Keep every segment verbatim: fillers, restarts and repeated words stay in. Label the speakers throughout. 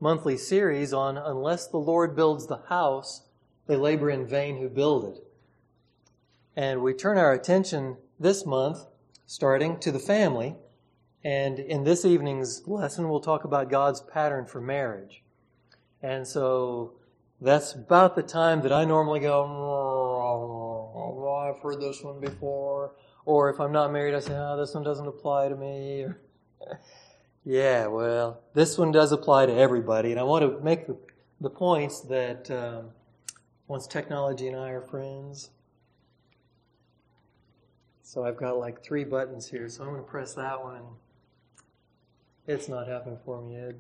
Speaker 1: monthly series on unless the Lord builds the house, they labor in vain who build it. And we turn our attention this month, starting to the family. And in this evening's lesson, we'll talk about God's pattern for marriage. And so that's about the time that I normally go, oh, I've heard this one before. Or if I'm not married, I say, oh, this one doesn't apply to me. Or, yeah, well, this one does apply to everybody. And I want to make the, the points that um, once technology and I are friends. So I've got like three buttons here, so I'm going to press that one. It's not happening for me, Ed.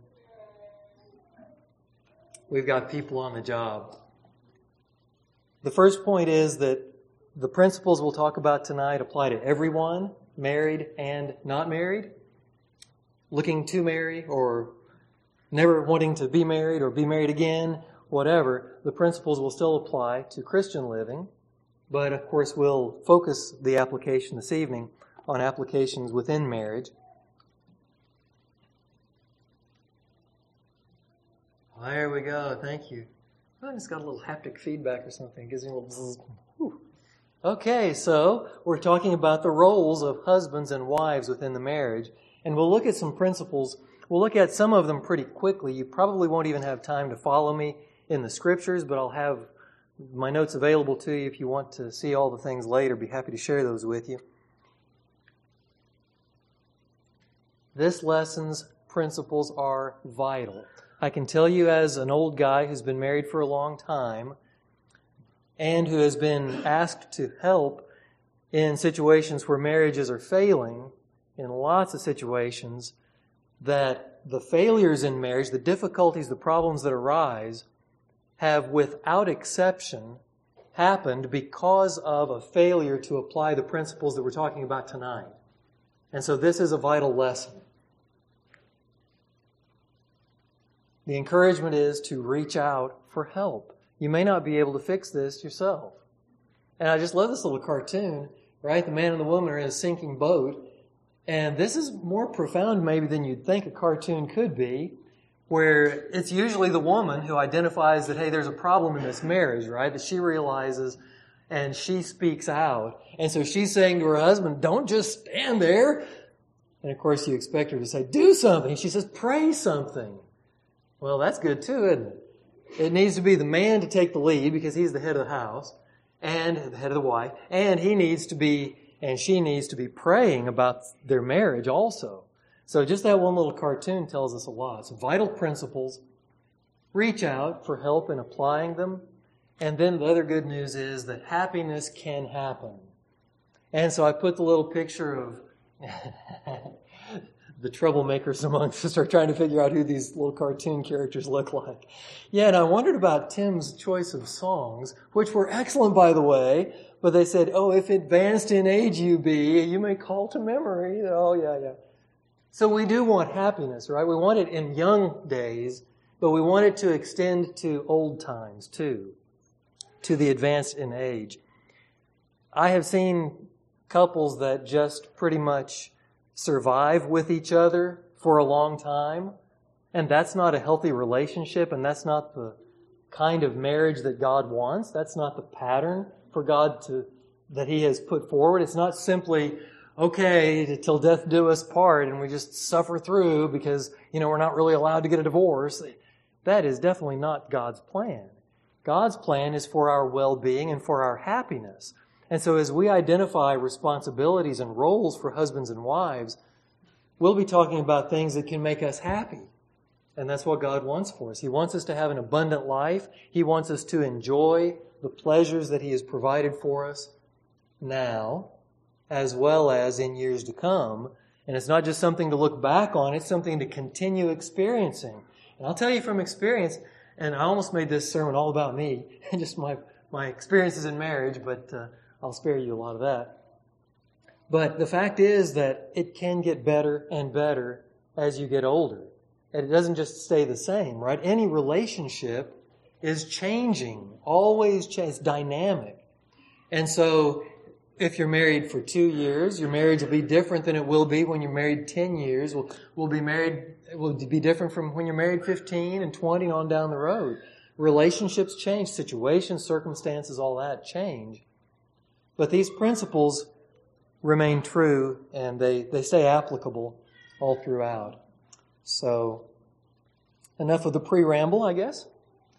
Speaker 1: We've got people on the job. The first point is that the principles we'll talk about tonight apply to everyone, married and not married, looking to marry or never wanting to be married or be married again, whatever. The principles will still apply to Christian living, but of course we'll focus the application this evening on applications within marriage. There we go. Thank you. I just got a little haptic feedback or something. It gives me a little zzz. Whew. Okay, so we're talking about the roles of husbands and wives within the marriage, and we'll look at some principles. We'll look at some of them pretty quickly. You probably won't even have time to follow me in the scriptures, but I'll have my notes available to you if you want to see all the things later. Be happy to share those with you. This lesson's principles are vital. I can tell you as an old guy who's been married for a long time and who has been asked to help in situations where marriages are failing, in lots of situations, that the failures in marriage, the difficulties, the problems that arise, have without exception happened because of a failure to apply the principles that we're talking about tonight. And so this is a vital lesson. The encouragement is to reach out for help. You may not be able to fix this yourself. And I just love this little cartoon, right? The man and the woman are in a sinking boat. And this is more profound maybe than you'd think a cartoon could be, where it's usually the woman who identifies that, hey, there's a problem in this marriage, right? That she realizes and she speaks out. And so she's saying to her husband, don't just stand there. And of course you expect her to say, do something. She says, pray something. Well, that's good too, isn't it? It needs to be the man to take the lead because he's the head of the house and the head of the wife. And he needs to be, and she needs to be praying about their marriage also. So just that one little cartoon tells us a lot. So vital principles, reach out for help in applying them. And then the other good news is that happiness can happen. And so I put the little picture of the troublemakers amongst us are trying to figure out who these little cartoon characters look like. Yeah, and I wondered about Tim's choice of songs, which were excellent, by the way, but they said, oh, if advanced in age you be, you may call to memory. Oh, yeah, yeah. So we do want happiness, right? We want it in young days, but we want it to extend to old times, too, to the advanced in age. I have seen couples that just pretty much survive with each other for a long time, and that's not a healthy relationship, and that's not the kind of marriage that God wants. That's not the pattern for God to that He has put forward. It's not simply, okay, till death do us part, and we just suffer through because, you know, we're not really allowed to get a divorce. That is definitely not God's plan. God's plan is for our well-being and for our happiness. And so as we identify responsibilities and roles for husbands and wives, we'll be talking about things that can make us happy. And that's what God wants for us. He wants us to have an abundant life. He wants us to enjoy the pleasures that He has provided for us now, as well as in years to come. And it's not just something to look back on, it's something to continue experiencing. And I'll tell you from experience, and I almost made this sermon all about me, just my, my experiences in marriage, but uh, I'll spare you a lot of that. But the fact is that it can get better and better as you get older. And it doesn't just stay the same, right? Any relationship is changing, always change, it's dynamic. And so if you're married for two years, your marriage will be different than it will be when you're married ten years. Will will be married will be different from when you're married fifteen and twenty on down the road. Relationships change, situations, circumstances, all that change. But these principles remain true and they, they stay applicable all throughout. So, enough of the pre-ramble, I guess.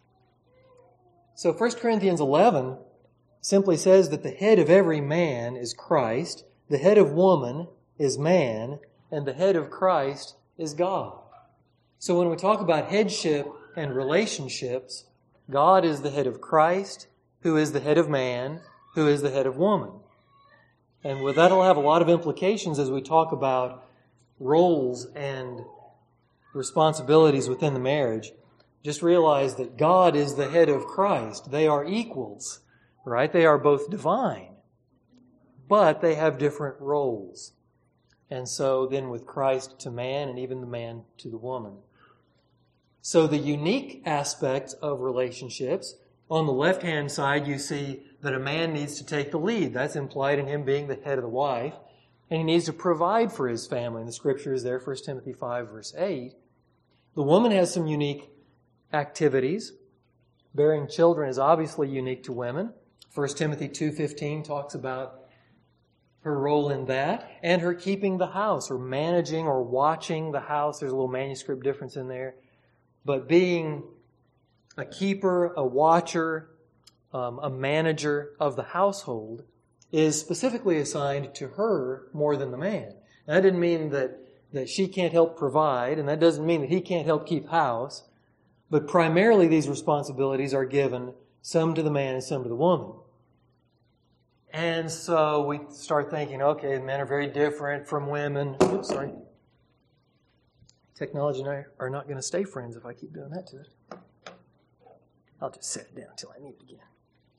Speaker 1: So First Corinthians eleven simply says that the head of every man is Christ, the head of woman is man, and the head of Christ is God. So when we talk about headship and relationships, God is the head of Christ, who is the head of man, who is the head of woman. And with that'll have a lot of implications as we talk about roles and responsibilities within the marriage. Just realize that God is the head of Christ. They are equals, right? They are both divine, but they have different roles. And so then with Christ to man and even the man to the woman. So the unique aspects of relationships, on the left-hand side you see that a man needs to take the lead. That's implied in him being the head of the wife. And he needs to provide for his family. And the scripture is there, First Timothy five, verse eight. The woman has some unique activities. Bearing children is obviously unique to women. First Timothy two fifteen talks about her role in that, and her keeping the house, or managing or watching the house. There's a little manuscript difference in there. But being a keeper, a watcher, um, a manager of the household is specifically assigned to her more than the man. Now, that didn't mean that, that she can't help provide, and that doesn't mean that he can't help keep house. But primarily these responsibilities are given some to the man and some to the woman. And so we start thinking, okay, men are very different from women. Oops, sorry. Technology and I are not going to stay friends if I keep doing that to it. I'll just set it down until I need it again.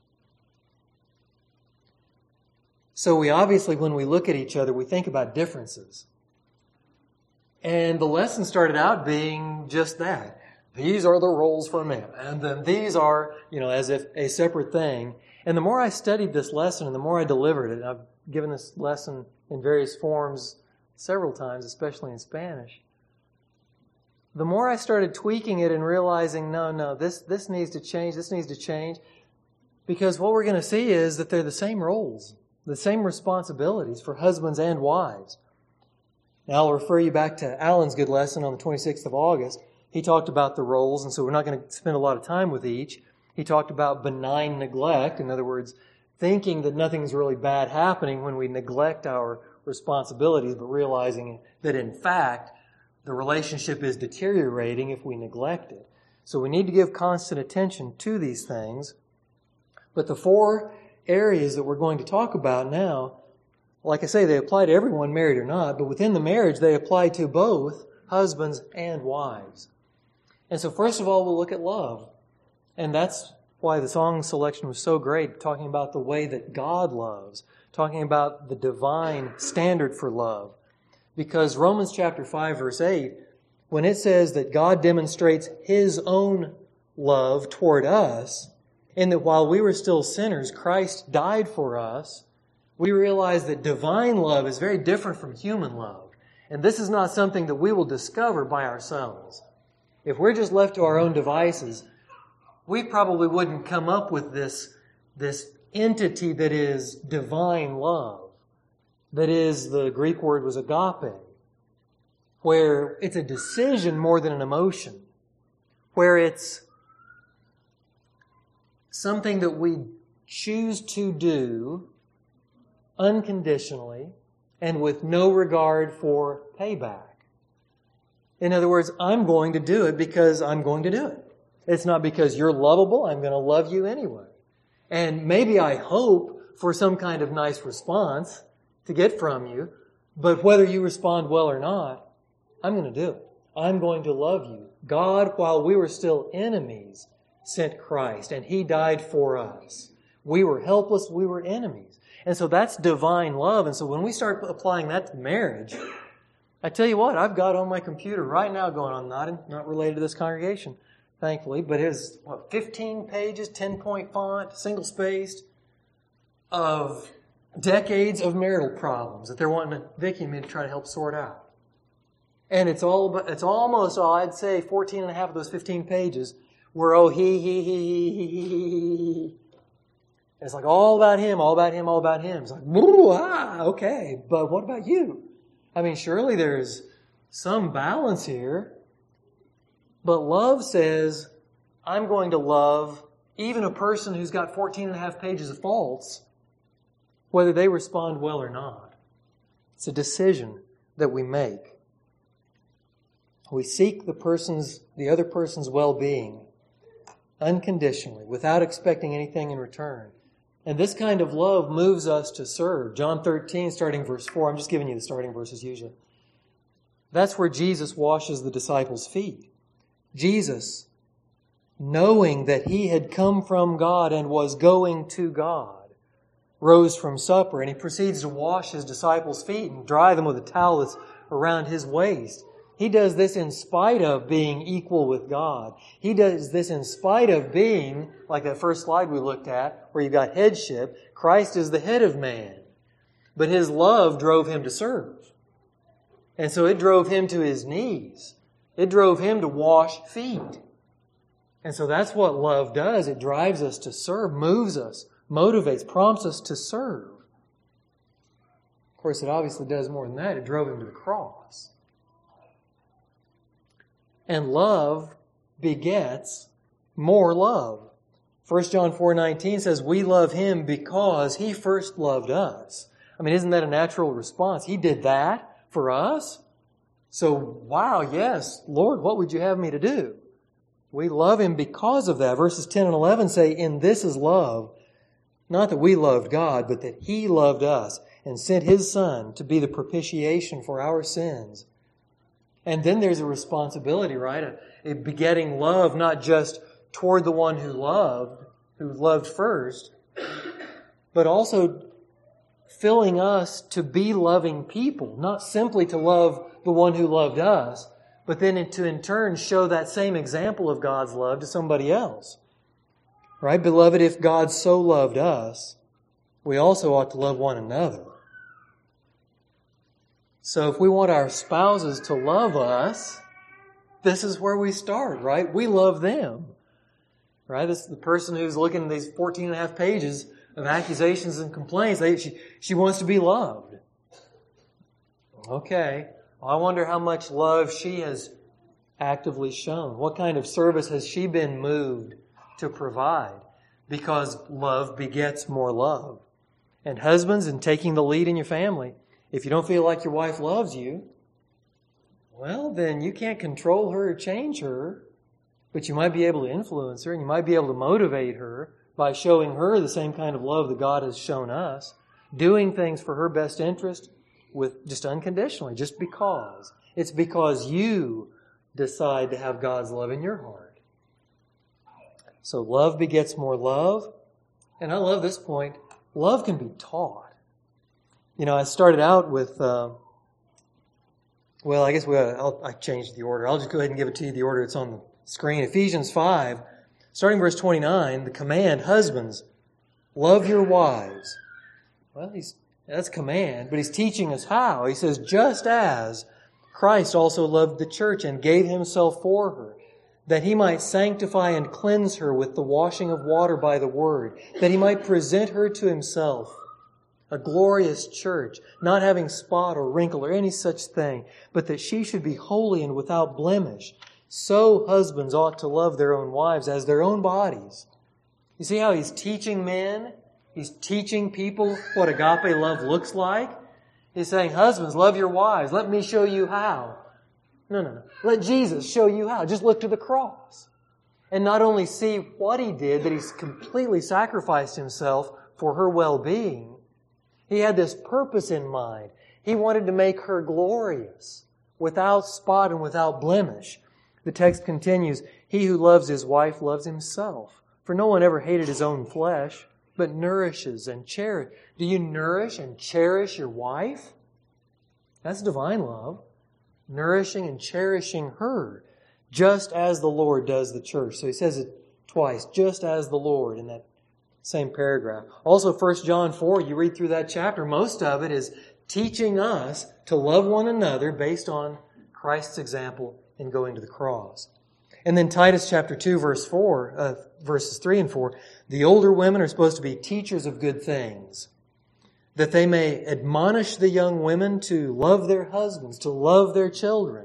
Speaker 1: So we obviously, when we look at each other, we think about differences. And the lesson started out being just that. These are the roles for men. And then these are, you know, as if a separate thing. And the more I studied this lesson and the more I delivered it, I've given this lesson in various forms several times, especially in Spanish, the more I started tweaking it and realizing, no, no, this, this needs to change, this needs to change. Because what we're going to see is that they're the same roles, the same responsibilities for husbands and wives. Now I'll refer you back to Alan's good lesson on the twenty-sixth of August. He talked about the roles, and so we're not going to spend a lot of time with each. He talked about benign neglect. In other words, thinking that nothing's really bad happening when we neglect our responsibilities, but realizing that in fact, the relationship is deteriorating if we neglect it. So we need to give constant attention to these things. But the four areas that we're going to talk about now, like I say, they apply to everyone, married or not, but within the marriage, they apply to both husbands and wives. And so first of all, we'll look at love. And that's why the song selection was so great, talking about the way that God loves, talking about the divine standard for love. Because Romans chapter five, verse eight, when it says that God demonstrates His own love toward us, and that while we were still sinners, Christ died for us, we realize that divine love is very different from human love. And this is not something that we will discover by ourselves. If we're just left to our own devices, we probably wouldn't come up with this, this entity that is divine love. That is, the Greek word was agape, where it's a decision more than an emotion, where it's something that we choose to do unconditionally and with no regard for payback. In other words, I'm going to do it because I'm going to do it. It's not because you're lovable, I'm going to love you anyway. And maybe I hope for some kind of nice response to get from you, but whether you respond well or not, I'm going to do it. I'm going to love you. God, while we were still enemies, sent Christ, and He died for us. We were helpless, we were enemies. And so that's divine love. And so when we start applying that to marriage, I tell you what, I've got on my computer right now going on, not, not related to this congregation, thankfully, but it's, what, fifteen pages, ten-point font, single-spaced, of decades of marital problems that they're wanting Vicki and me to try to help sort out. And it's all, it's almost all, I'd say fourteen and a half of those fifteen pages were, oh, he, he, he, he, he, he. It's like all about him, all about him, all about him. It's like, ah, okay, but what about you? I mean, surely there's some balance here. But love says, I'm going to love even a person who's got fourteen and a half pages of faults, whether they respond well or not. It's a decision that we make. We seek the person's, the other person's well-being unconditionally, without expecting anything in return. And this kind of love moves us to serve. John thirteen, starting verse four. I'm just giving you the starting verses usually. That's where Jesus washes the disciples' feet. Jesus, knowing that He had come from God and was going to God, rose from supper, and He proceeds to wash His disciples' feet and dry them with a towel that's around His waist. He does this in spite of being equal with God. He does this in spite of being, like that first slide we looked at, where you got headship. Christ is the head of man. But His love drove Him to serve. And so it drove Him to His knees. It drove Him to wash feet. And so that's what love does. It drives us to serve, moves us, motivates, prompts us to serve. Of course, it obviously does more than that. It drove Him to the cross. And love begets more love. First John four nineteen says, we love Him because He first loved us. I mean, isn't that a natural response? He did that for us? So, wow, yes, Lord, what would you have me to do? We love Him because of that. Verses ten and eleven say, in this is love, not that we loved God, but that He loved us and sent His Son to be the propitiation for our sins. And then there's a responsibility, right? A, a begetting love, not just toward the one who loved, who loved first, but also filling us to be loving people, not simply to love the one who loved us, but then to in turn show that same example of God's love to somebody else. Right? Beloved, if God so loved us, we also ought to love one another. So if we want our spouses to love us, this is where we start, right? We love them. Right? This is the person who's looking at these fourteen and a half pages of accusations and complaints. They, she, she wants to be loved. Okay. Well, I wonder how much love she has actively shown. What kind of service has she been moved to provide? Because love begets more love. And husbands, in taking the lead in your family, if you don't feel like your wife loves you, well, then you can't control her or change her, but you might be able to influence her and you might be able to motivate her by showing her the same kind of love that God has shown us, doing things for her best interest with just unconditionally, just because. It's because you decide to have God's love in your heart. So love begets more love. And I love this point. Love can be taught. You know, I started out with, uh, well, I guess we ought, I'll, I changed the order. I'll just go ahead and give it to you the order it's on the screen. Ephesians five, starting verse twenty-nine, the command, husbands, love your wives. Well, he's that's command, but he's teaching us how. He says, just as Christ also loved the church and gave Himself for her, that He might sanctify and cleanse her with the washing of water by the word, that He might present her to Himself, a glorious church, not having spot or wrinkle or any such thing, but that she should be holy and without blemish. So husbands ought to love their own wives as their own bodies. You see how he's teaching men? He's teaching people what agape love looks like. He's saying, husbands, love your wives. Let me show you how. No, no, no. Let Jesus show you how. Just look to the cross. And not only see what He did, that He's completely sacrificed Himself for her well-being. He had this purpose in mind. He wanted to make her glorious, without spot and without blemish. The text continues, he who loves his wife loves himself. For no one ever hated his own flesh, but nourishes and cherishes. Do you nourish and cherish your wife? That's divine love. Nourishing and cherishing her, just as the Lord does the church. So he says it twice, just as the Lord, in that Same paragraph. Also, First John four, you read through that chapter, most of it is teaching us to love one another based on Christ's example in going to the cross. And then Titus chapter two, verse four, uh, verses three and four, the older women are supposed to be teachers of good things, that they may admonish the young women to love their husbands, to love their children.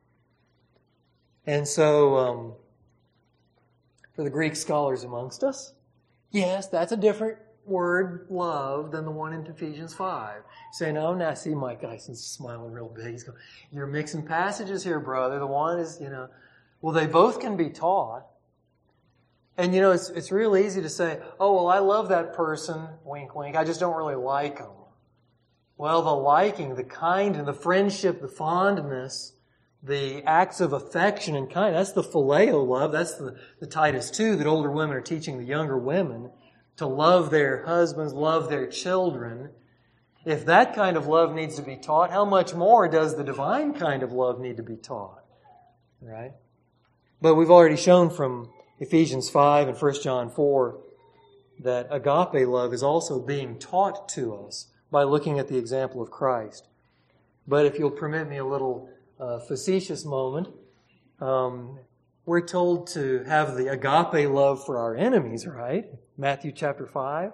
Speaker 1: And so, um, for the Greek scholars amongst us, yes, that's a different word, love, than the one in Ephesians five. Say, no, now see Mike Eison's smiling real big. He's going, you're mixing passages here, brother. The one is, you know, well, they both can be taught. And, you know, it's it's real easy to say, oh, well, I love that person, wink, wink, I just don't really like them. Well, the liking, the kind, and the friendship, the fondness, the acts of affection and kind, that's the phileo love. That's the, the Titus two that older women are teaching the younger women to love their husbands, love their children. If that kind of love needs to be taught, how much more does the divine kind of love need to be taught? Right? But we've already shown from Ephesians five and First John four that agape love is also being taught to us by looking at the example of Christ. But if you'll permit me a little uh, facetious moment, um, we're told to have the agape love for our enemies, right? Matthew chapter five.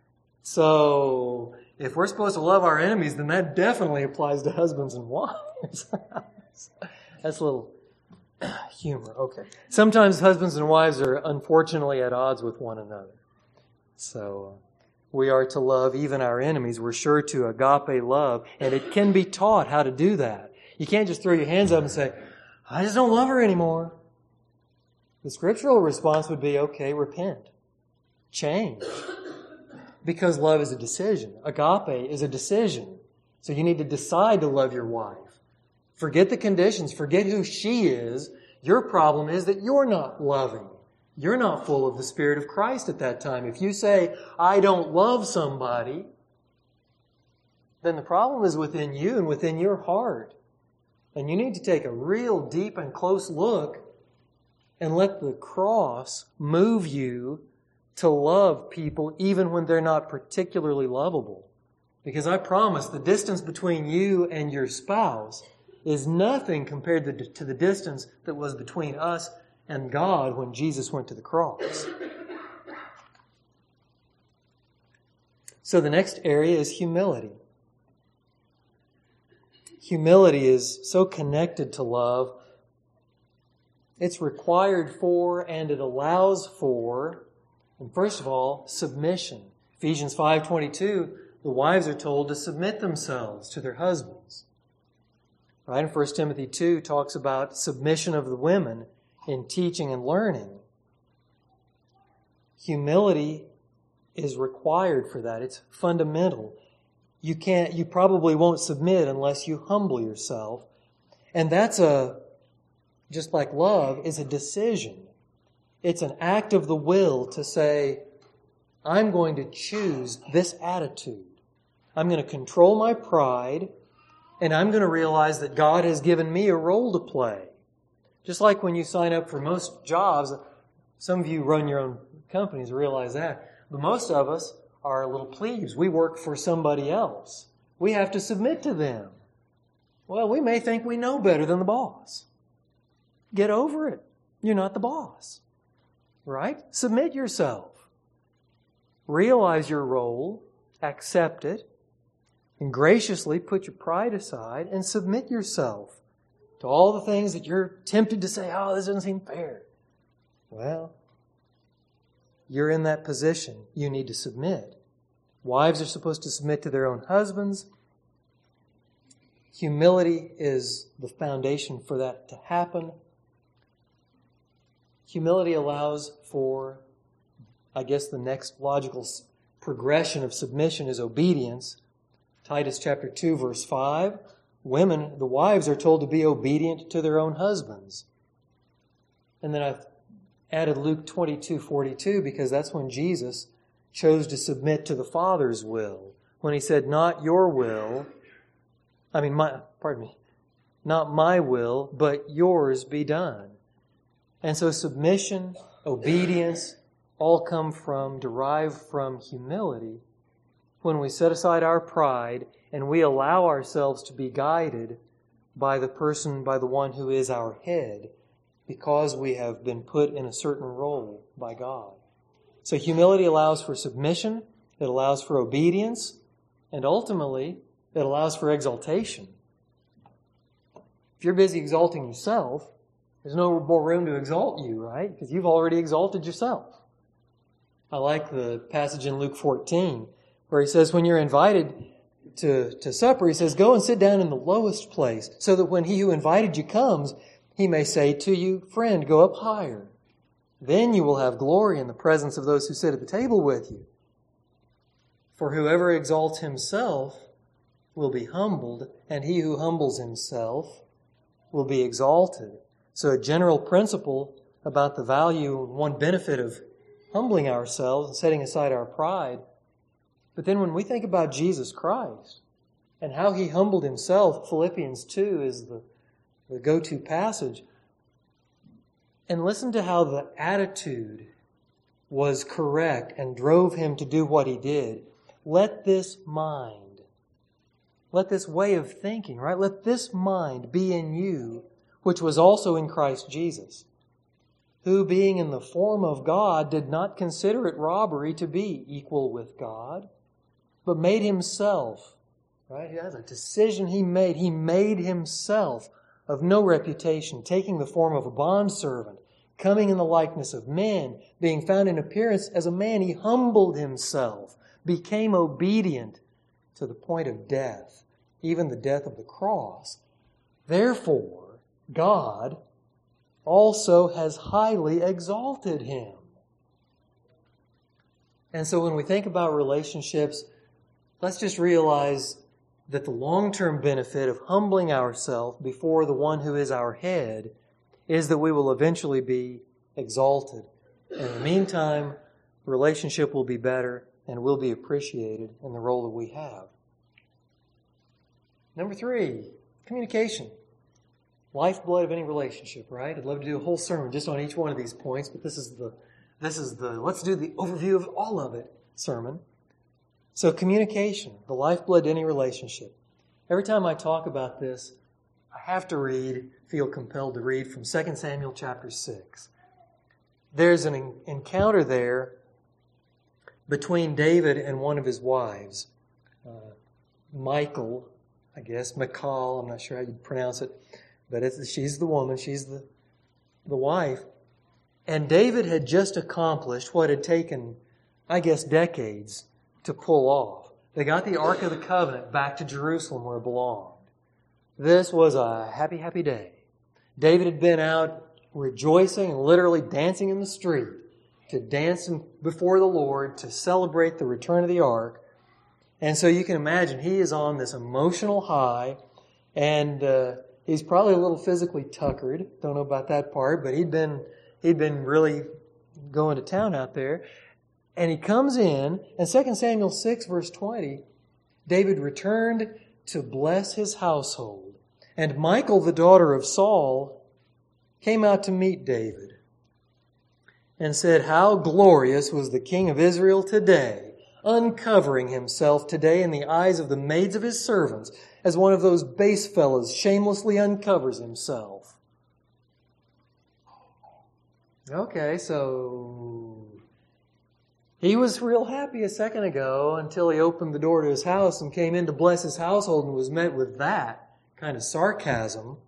Speaker 1: So, if we're supposed to love our enemies, then that definitely applies to husbands and wives. That's a little humor, okay. Sometimes husbands and wives are unfortunately at odds with one another. So, uh, we are to love even our enemies. We're sure to agape love, and it can be taught how to do that. You can't just throw your hands up and say, I just don't love her anymore. The scriptural response would be, okay, repent. Change. Because love is a decision. Agape is a decision. So you need to decide to love your wife. Forget the conditions. Forget who she is. Your problem is that you're not loving. You're not full of the Spirit of Christ at that time. If you say, I don't love somebody, then the problem is within you and within your heart. And you need to take a real deep and close look and let the cross move you to love people even when they're not particularly lovable. Because I promise the distance between you and your spouse is nothing compared to the distance that was between us and God when Jesus went to the cross. So the next area is humility. Humility is so connected to love. It's required for and it allows for, and first of all, submission. Ephesians five twenty-two, the wives are told to submit themselves to their husbands. Right? And First Timothy two talks about submission of the women in teaching and learning. Humility is required for that. It's fundamental. You can't, you probably won't submit unless you humble yourself. And that's a, just like love, is a decision. It's an act of the will to say, I'm going to choose this attitude. I'm going to control my pride, and I'm going to realize that God has given me a role to play. Just like when you sign up for most jobs, some of you run your own companies, realize that. But most of us are little plebes. We work for somebody else. We have to submit to them. Well, we may think we know better than the boss. Get over it. You're not the boss. Right? Submit yourself. Realize your role, accept it, and graciously put your pride aside and submit yourself to all the things that you're tempted to say, oh, this doesn't seem fair. Well, you're in that position. You need to submit. Wives are supposed to submit to their own husbands. Humility is the foundation for that to happen. Humility allows for, I guess the next logical progression of submission is obedience. Titus chapter two, verse five. Women, the wives are told to be obedient to their own husbands. And then I've added Luke twenty-two forty-two because that's when Jesus chose to submit to the Father's will. When he said, not your will, I mean, my, pardon me, not my will, but yours be done. And so submission, obedience, all come from, derive from humility when we set aside our pride and we allow ourselves to be guided by the person, by the one who is our head, because we have been put in a certain role by God. So humility allows for submission, it allows for obedience, and ultimately, it allows for exaltation. If you're busy exalting yourself, there's no more room to exalt you, right? Because you've already exalted yourself. I like the passage in Luke fourteen where he says when you're invited to, to supper, he says, go and sit down in the lowest place so that when he who invited you comes, he may say to you, friend, go up higher. Then you will have glory in the presence of those who sit at the table with you. For whoever exalts himself will be humbled, and he who humbles himself will be exalted. So a general principle about the value, one benefit of humbling ourselves and setting aside our pride. But then when we think about Jesus Christ and how He humbled Himself, Philippians two is the, the go-to passage. And listen to how the attitude was correct and drove Him to do what He did. Let this mind, let this way of thinking, right? Let this mind be in you, which was also in Christ Jesus, who being in the form of God did not consider it robbery to be equal with God, but made Himself, right? That's a decision He made. He made Himself of no reputation, taking the form of a bondservant, coming in the likeness of men, being found in appearance as a man, He humbled Himself, became obedient to the point of death, even the death of the cross. Therefore, God also has highly exalted Him. And so when we think about relationships, let's just realize that the long-term benefit of humbling ourselves before the one who is our head is that we will eventually be exalted. In the meantime, the relationship will be better and will be appreciated in the role that we have. Number three, communication. Lifeblood of any relationship, right? I'd love to do a whole sermon just on each one of these points, but this is the, this is the, let's do the overview of all of it sermon. So communication, the lifeblood to any relationship. Every time I talk about this, I have to read, feel compelled to read from Second Samuel chapter six. There's an encounter there between David and one of his wives, uh, Michal, I guess, Michal, I'm not sure how you pronounce it, but it's, she's the woman, she's the, the wife. And David had just accomplished what had taken, I guess, decades to pull off. They got the Ark of the Covenant back to Jerusalem where it belonged. This was a happy, happy day. David had been out rejoicing and literally dancing in the street to dance before the Lord to celebrate the return of the Ark. And so you can imagine he is on this emotional high, and uh, he's probably a little physically tuckered. Don't know about that part, but he'd been he'd been really going to town out there. And he comes in, and Second Samuel six, verse twenty, David returned to bless his household. And Michal, the daughter of Saul, came out to meet David and said, how glorious was the king of Israel today, uncovering himself today in the eyes of the maids of his servants, as one of those base fellows shamelessly uncovers himself. Okay, so he was real happy a second ago until he opened the door to his house and came in to bless his household and was met with that kind of sarcasm.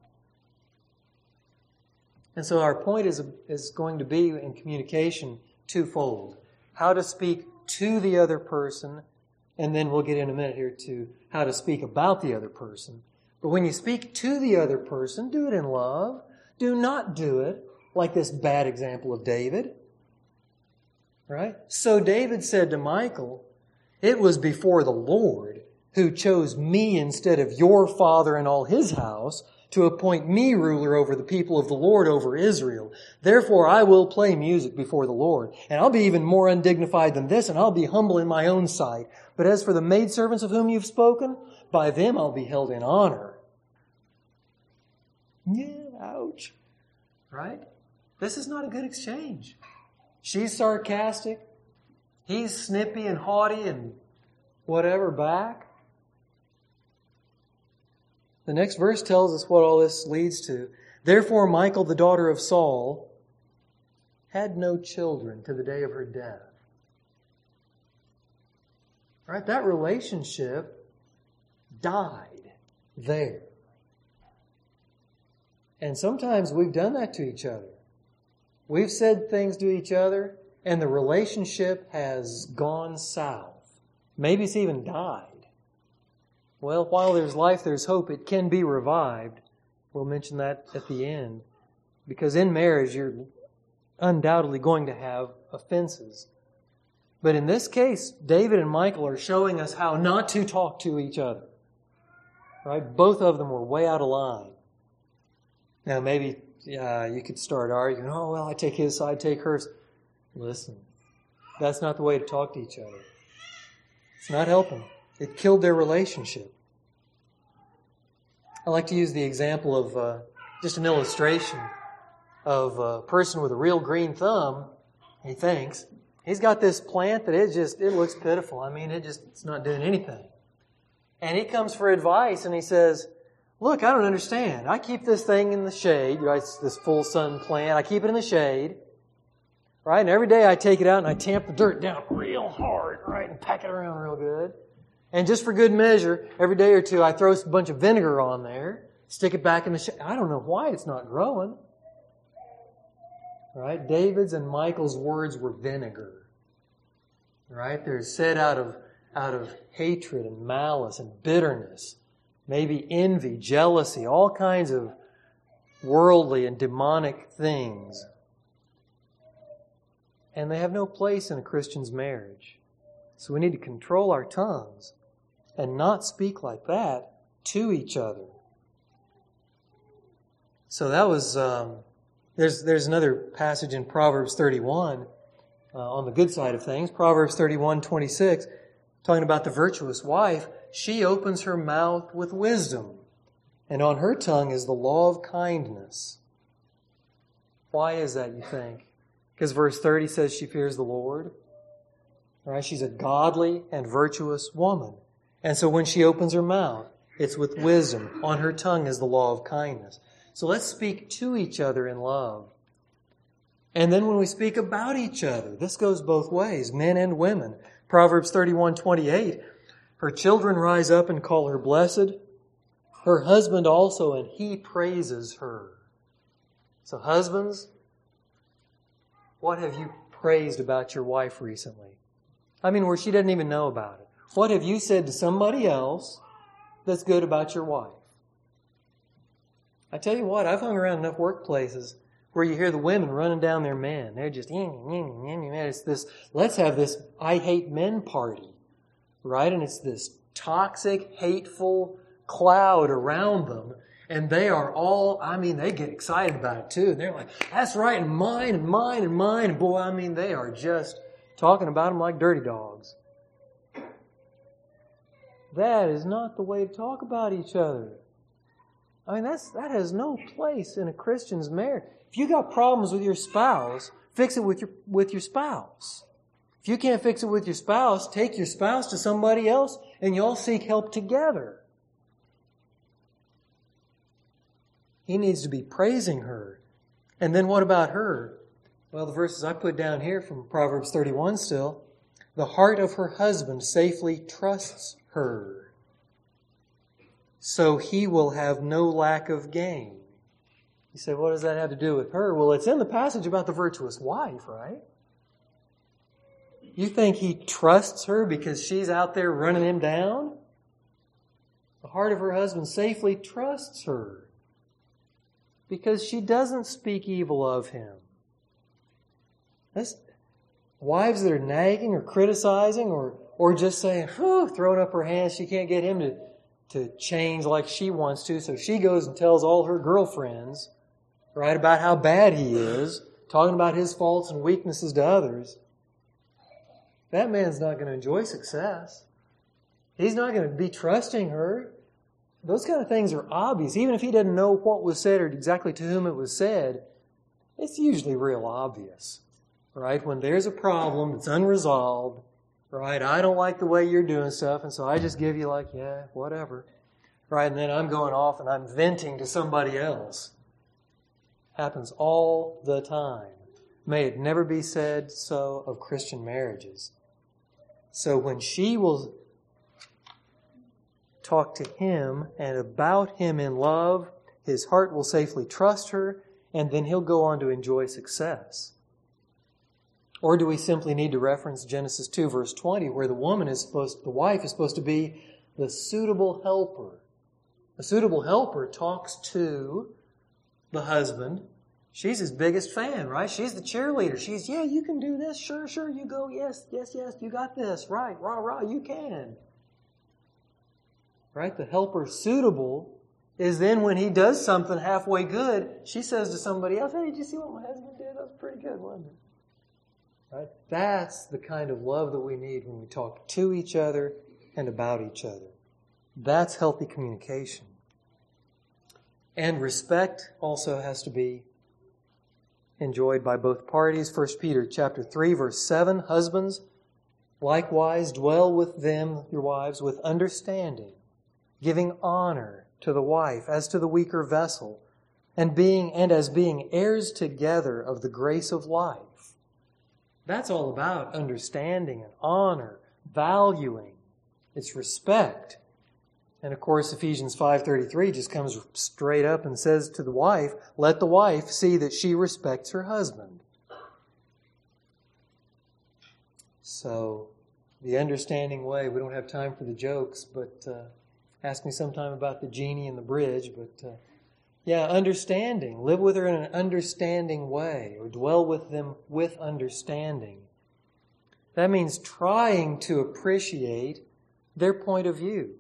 Speaker 1: And so our point is, is going to be in communication twofold. How to speak to the other person, and then we'll get in a minute here to how to speak about the other person. But when you speak to the other person, do it in love. Do not do it like this bad example of David. Right? So David said to Michal, it was before the Lord who chose me instead of your father and all his house to appoint me ruler over the people of the Lord over Israel. Therefore I will play music before the Lord. And I'll be even more undignified than this, and I'll be humble in my own sight. But as for the maidservants of whom you've spoken, by them I'll be held in honor. Yeah, ouch. Right? This is not a good exchange. She's sarcastic. He's snippy and haughty and whatever back. The next verse tells us what all this leads to. Therefore, Michal, the daughter of Saul, had no children to the day of her death. Right? That relationship died there. And sometimes we've done that to each other. We've said things to each other, and the relationship has gone south. Maybe it's even died. Well, while there's life, there's hope. It can be revived. We'll mention that at the end. Because in marriage, you're undoubtedly going to have offenses. But in this case, David and Michal are showing us how not to talk to each other. Right? Both of them were way out of line. Now, maybe uh, you could start arguing, oh, well, I take his side, take hers. Listen, that's not the way to talk to each other. It's not helping. It killed their relationship. I like to use the example of uh, just an illustration of a person with a real green thumb, he thinks. He's got this plant that it just, it looks pitiful. I mean, it just, it's not doing anything. And he comes for advice and he says, look, I don't understand. I keep this thing in the shade, right? It's this full sun plant. I keep it in the shade, right? And every day I take it out and I tamp the dirt down real hard, right? And pack it around real good. And just for good measure, every day or two I throw a bunch of vinegar on there, stick it back in the shade. I don't know why it's not growing. Right? David's and Michal's words were vinegar. Right? They're said out of, out of hatred and malice and bitterness. Maybe envy, jealousy, all kinds of worldly and demonic things. And they have no place in a Christian's marriage. So we need to control our tongues and not speak like that to each other. So that was, um, there's there's another passage in Proverbs thirty-one uh, on the good side of things. Proverbs thirty-one twenty-six, talking about the virtuous wife. She opens her mouth with wisdom, and on her tongue is the law of kindness. Why is that, you think? Because verse thirty says she fears the Lord. Right? She's a godly and virtuous woman. And so when she opens her mouth, it's with wisdom. On her tongue is the law of kindness. So let's speak to each other in love. And then when we speak about each other, this goes both ways, men and women. Proverbs thirty-one twenty-eight, her children rise up and call her blessed, her husband also, and he praises her. So husbands, what have you praised about your wife recently? I mean, where she doesn't even know about it. What have you said to somebody else that's good about your wife? I tell you what, I've hung around enough workplaces where you hear the women running down their men. They're just, it's this, let's have this I hate men party, right? And it's this toxic, hateful cloud around them. And they are all, I mean, they get excited about it too. And they're like, that's right, and mine, and mine, and mine. And boy, I mean, they are just talking about them like dirty dogs. That is not the way to talk about each other. I mean, that's that has no place in a Christian's marriage. If you got problems with your spouse, fix it with your with your spouse. If you can't fix it with your spouse, take your spouse to somebody else and y'all seek help together. He needs to be praising her. And then what about her? Well, the verses I put down here from Proverbs thirty-one still. The heart of her husband safely trusts her, so he will have no lack of gain. You say, what does that have to do with her? Well, it's in the passage about the virtuous wife, right? You think he trusts her because she's out there running him down? The heart of her husband safely trusts her because she doesn't speak evil of him. That's wives that are nagging or criticizing or, or just saying, whew, throwing up her hands, she can't get him to, to change like she wants to, so she goes and tells all her girlfriends, right, about how bad he is, talking about his faults and weaknesses to others. That man's not going to enjoy success. He's not going to be trusting her. Those kind of things are obvious. Even if he doesn't know what was said or exactly to whom it was said, it's usually real obvious. right? When there's a problem that's unresolved, right? I don't like the way you're doing stuff, and so I just give you like, yeah, whatever. Right? And then I'm going off and I'm venting to somebody else. Happens all the time. May it never be said so of Christian marriages. So when she will talk to him and about him in love, his heart will safely trust her, and then he'll go on to enjoy success. Or do we simply need to reference Genesis two, verse twenty, where the woman is supposed, the wife is supposed to be the suitable helper? A suitable helper talks to the husband. She's his biggest fan, right? She's the cheerleader. She's, yeah, you can do this. Sure, sure, you go. Yes, yes, yes, you got this. Right, rah, rah, you can. Right? The helper suitable is then when he does something halfway good, she says to somebody else, hey, did you see what my husband did? That was pretty good, wasn't it? Right? That's the kind of love that we need when we talk to each other and about each other. That's healthy communication. And respect also has to be enjoyed by both parties. First Peter chapter three, verse seven, husbands, likewise dwell with them, your wives, with understanding, giving honor to the wife as to the weaker vessel, and being and as being heirs together of the grace of life. That's all about understanding and honor, valuing. It's respect. And of course, Ephesians five thirty-three just comes straight up and says to the wife, let the wife see that she respects her husband. So, the understanding way, we don't have time for the jokes, but uh, ask me sometime about the genie and the bridge. But uh, yeah, understanding. Live with her in an understanding way, or dwell with them with understanding. That means trying to appreciate their point of view.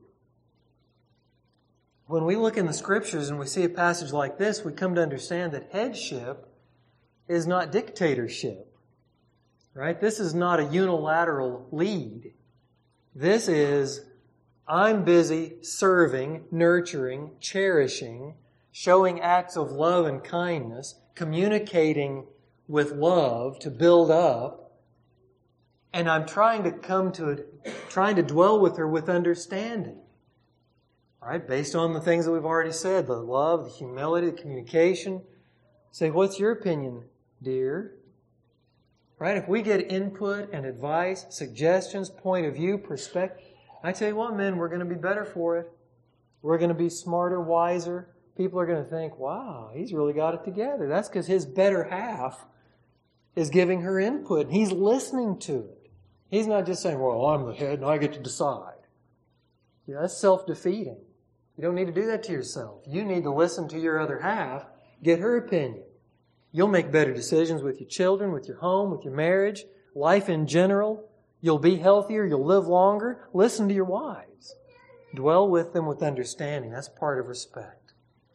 Speaker 1: When we look in the Scriptures and we see a passage like this, we come to understand that headship is not dictatorship. Right? This is not a unilateral lead. This is, I'm busy serving, nurturing, cherishing, showing acts of love and kindness, communicating with love to build up, and I'm trying to come to it, trying to dwell with her with understanding. Right? Based on the things that we've already said, the love, the humility, the communication. Say, what's your opinion, dear? Right? If we get input and advice, suggestions, point of view, perspective, I tell you what, men, we're going to be better for it. We're going to be smarter, wiser. People are going to think, wow, he's really got it together. That's because his better half is giving her input, and he's listening to it. He's not just saying, well, I'm the head and I get to decide. Yeah, that's self-defeating. You don't need to do that to yourself. You need to listen to your other half, get her opinion. You'll make better decisions with your children, with your home, with your marriage, life in general. You'll be healthier, you'll live longer. Listen to your wives. Dwell with them with understanding. That's part of respect.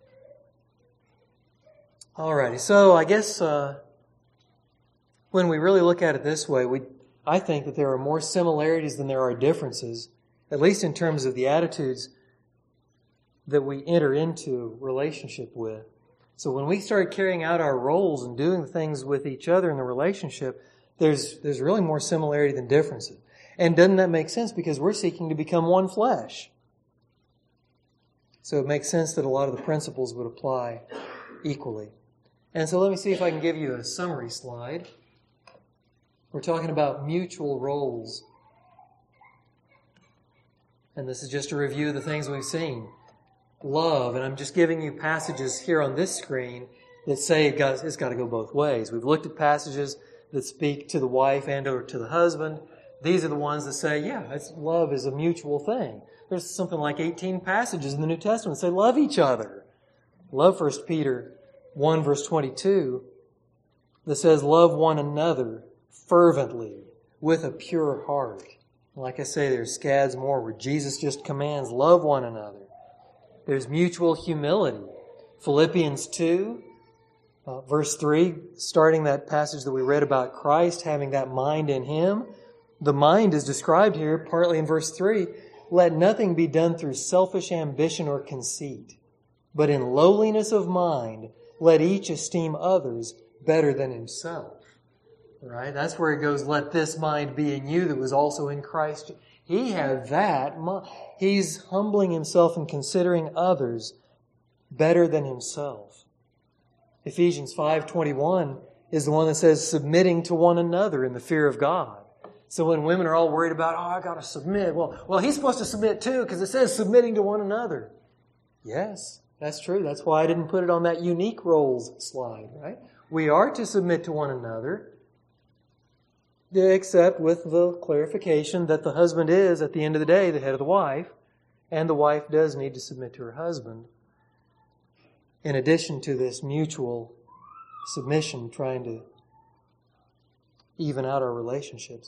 Speaker 1: Alrighty, so I guess uh, when we really look at it this way, we I think that there are more similarities than there are differences, at least in terms of the attitudes that we enter into relationship with. So when we start carrying out our roles and doing things with each other in the relationship, there's there's really more similarity than differences. And doesn't that make sense? Because we're seeking to become one flesh. So it makes sense that a lot of the principles would apply equally. And so let me see if I can give you a summary slide. We're talking about mutual roles. And this is just a review of the things we've seen. Love, and I'm just giving you passages here on this screen that say it got, it's got to go both ways. We've looked at passages that speak to the wife and or to the husband. These are the ones that say, yeah, it's, love is a mutual thing. There's something like eighteen passages in the New Testament that say love each other. Love First Peter one verse twenty-two that says love one another fervently with a pure heart. Like I say, there's scads more where Jesus just commands love one another. There's mutual humility. Philippians two, uh, verse three, starting that passage that we read about Christ, having that mind in Him. The mind is described here partly in verse three. Let nothing be done through selfish ambition or conceit, but in lowliness of mind, let each esteem others better than himself. Right? That's where it goes, let this mind be in you that was also in Christ. He had that. He's humbling himself and considering others better than himself. Ephesians five twenty-one is the one that says submitting to one another in the fear of God. So when women are all worried about, oh, I got to submit. Well, well, he's supposed to submit too because it says submitting to one another. Yes, that's true. That's why I didn't put it on that unique roles slide, right? We are to submit to one another, except with the clarification that the husband is, at the end of the day, the head of the wife, and the wife does need to submit to her husband. In addition to this mutual submission, trying to even out our relationships.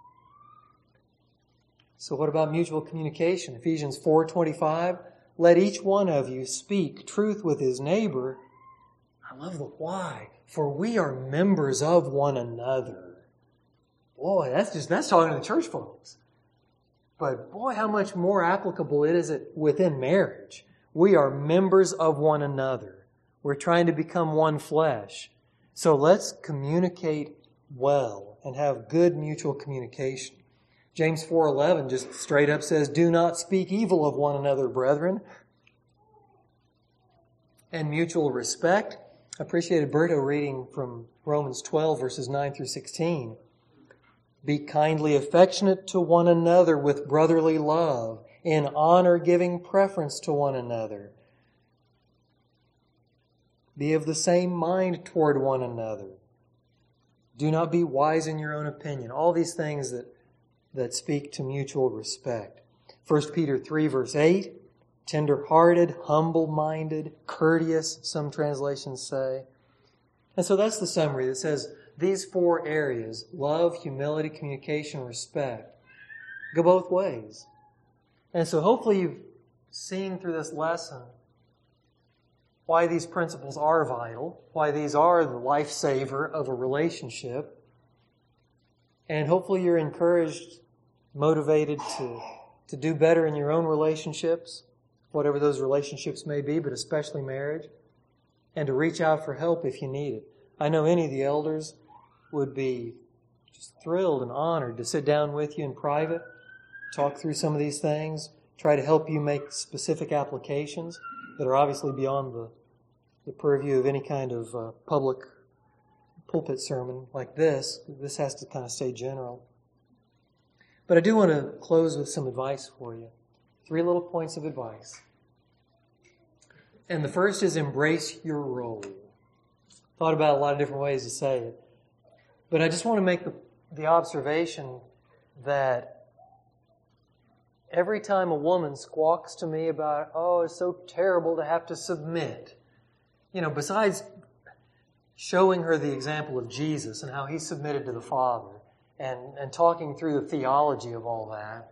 Speaker 1: So what about mutual communication? Ephesians four twenty-five, let each one of you speak truth with his neighbor. I love the why. For we are members of one another. Boy, that's just, that's talking to the church folks. But boy, how much more applicable it is it within marriage. We are members of one another. We're trying to become one flesh. So let's communicate well and have good mutual communication. James four eleven just straight up says, do not speak evil of one another, brethren. And mutual respect. I appreciated Berto reading from Romans twelve, verses nine through sixteen. Be kindly affectionate to one another with brotherly love, in honor giving preference to one another. Be of the same mind toward one another. Do not be wise in your own opinion. All these things that, that speak to mutual respect. First Peter three, verse eight, tender-hearted, humble-minded, courteous, some translations say. And so that's the summary that says these four areas, love, humility, communication, respect, go both ways. And so hopefully you've seen through this lesson why these principles are vital, why these are the lifesaver of a relationship. And hopefully you're encouraged, motivated to, to do better in your own relationships, whatever those relationships may be, but especially marriage, and to reach out for help if you need it. I know any of the elders would be just thrilled and honored to sit down with you in private, talk through some of these things, try to help you make specific applications that are obviously beyond the, the purview of any kind of uh, public pulpit sermon like this. This has to kind of stay general. But I do want to close with some advice for you. Three little points of advice. And the first is embrace your role. Thought about a lot of different ways to say it. But I just want to make the, the observation that every time a woman squawks to me about, oh, it's so terrible to have to submit, you know, besides showing her the example of Jesus and how he submitted to the Father and, and talking through the theology of all that,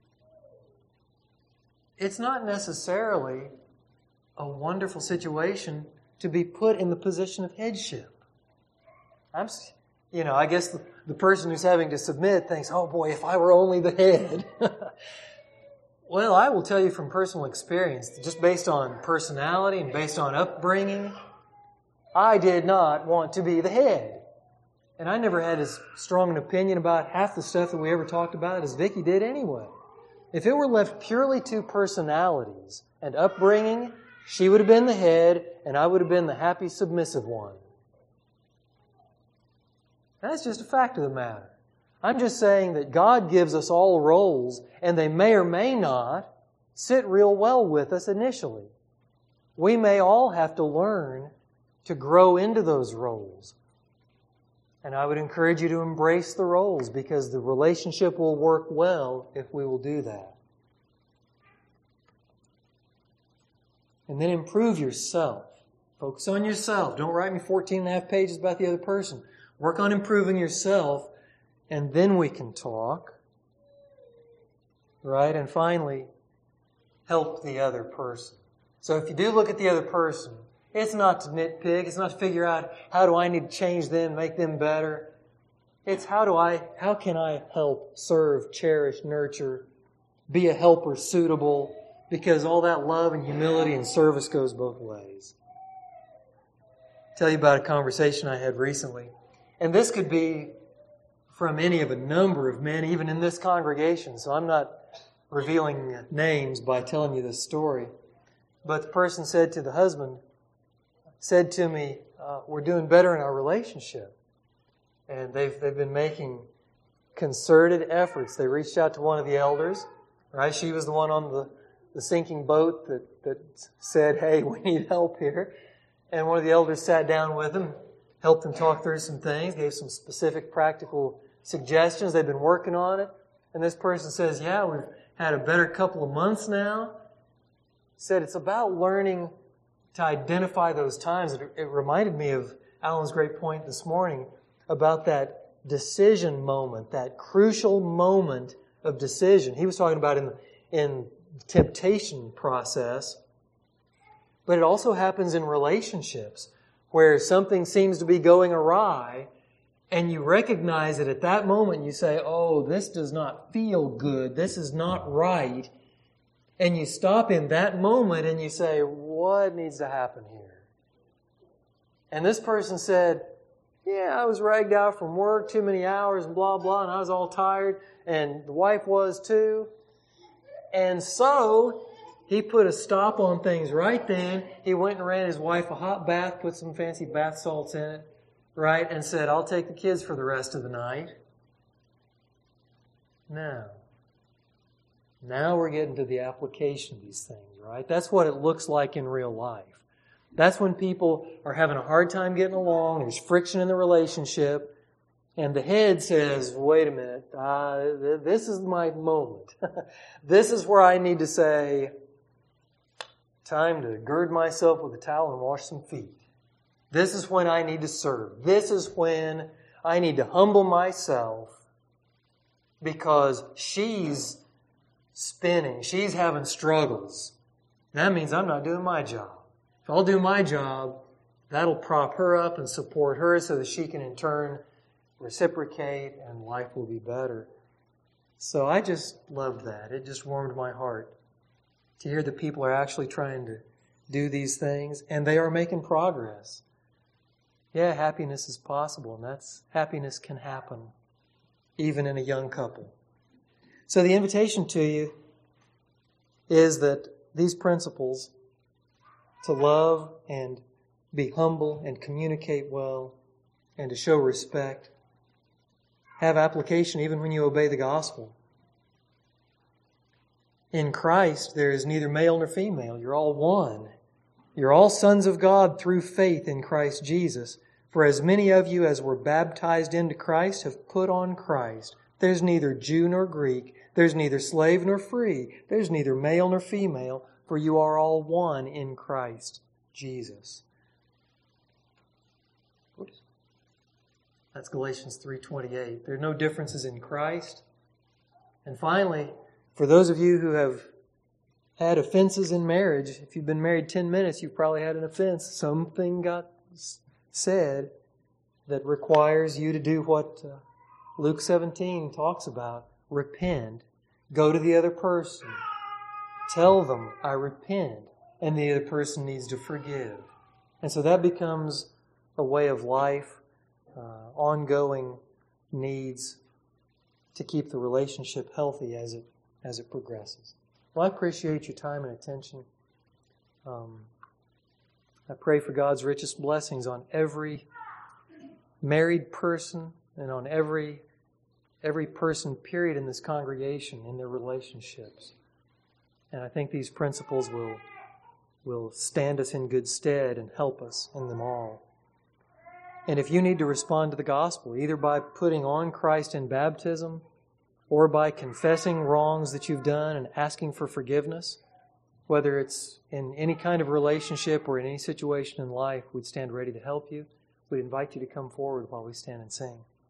Speaker 1: it's not necessarily a wonderful situation to be put in the position of headship. I'm, you know, I guess the, the person who's having to submit thinks, oh boy, if I were only the head. Well, I will tell you from personal experience, just based on personality and based on upbringing, I did not want to be the head. And I never had as strong an opinion about half the stuff that we ever talked about as Vicki did anyway. If it were left purely to personalities and upbringing, she would have been the head and I would have been the happy, submissive one. That's just a fact of the matter. I'm just saying that God gives us all roles, and they may or may not sit real well with us initially. We may all have to learn to grow into those roles. And I would encourage you to embrace the roles, because the relationship will work well if we will do that. And then improve yourself. Focus on yourself. Don't write me fourteen and a half pages about the other person. Work on improving yourself, and then we can talk. Right? And finally, help the other person. So if you do look at the other person, it's not to nitpick. It's not to figure out how do I need to change them, make them better. It's how do I, how can I help, serve, cherish, nurture, be a helper suitable, because all that love and humility and service goes both ways. I'll tell you about a conversation I had recently. And this could be from any of a number of men, even in this congregation. So I'm not revealing names by telling you this story. But the person said to the husband, said to me, uh, we're doing better in our relationship. And they've, they've been making concerted efforts. They reached out to one of the elders, right? She was the one on the, the sinking boat that, that said, hey, we need help here. And one of the elders sat down with them, helped them talk through some things, gave some specific practical suggestions. They've been working on it. And this person says, yeah, we've had a better couple of months now. Said it's about learning to identify those times. It, it reminded me of Alan's great point this morning about that decision moment, that crucial moment of decision. He was talking about in the, in the temptation process, but it also happens in relationships where something seems to be going awry and you recognize it at that moment. You say, oh, this does not feel good. This is not right. And you stop in that moment and you say, what needs to happen here? And this person said, yeah, I was ragged out from work, too many hours and blah, blah, and I was all tired, and the wife was too. And so he put a stop on things right then. He went and ran his wife a hot bath, put some fancy bath salts in it, right, and said, I'll take the kids for the rest of the night. Now, now we're getting to the application of these things, right? That's what it looks like in real life. That's when people are having a hard time getting along, there's friction in the relationship, and the head says, wait a minute, uh, this is my moment. This is where I need to say, time to gird myself with a towel and wash some feet. This is when I need to serve. This is when I need to humble myself because she's spinning. She's having struggles. That means I'm not doing my job. If I'll do my job, that'll prop her up and support her so that she can in turn reciprocate and life will be better. So I just loved that. It just warmed my heart to hear that people are actually trying to do these things and they are making progress. Yeah, happiness is possible, and that's happiness can happen even in a young couple. So the invitation to you is that these principles to love and be humble and communicate well and to show respect have application even when you obey the gospel. In Christ, there is neither male nor female. You're all one. You're all sons of God through faith in Christ Jesus. For as many of you as were baptized into Christ have put on Christ. There's neither Jew nor Greek. There's neither slave nor free. There's neither male nor female. For you are all one in Christ Jesus. Oops. That's Galatians three twenty-eight. There are no differences in Christ. And finally, for those of you who have had offenses in marriage, if you've been married ten minutes, you've probably had an offense. Something got said that requires you to do what uh, Luke seventeen talks about. Repent. Go to the other person. Tell them, I repent. And the other person needs to forgive. And so that becomes a way of life, uh, ongoing needs to keep the relationship healthy as it as it progresses. Well, I appreciate your time and attention. Um, I pray for God's richest blessings on every married person and on every every person, period, in this congregation in their relationships. And I think these principles will, will stand us in good stead and help us in them all. And if you need to respond to the gospel, either by putting on Christ in baptism or by confessing wrongs that you've done and asking for forgiveness, whether it's in any kind of relationship or in any situation in life, we'd stand ready to help you. We'd invite you to come forward while we stand and sing.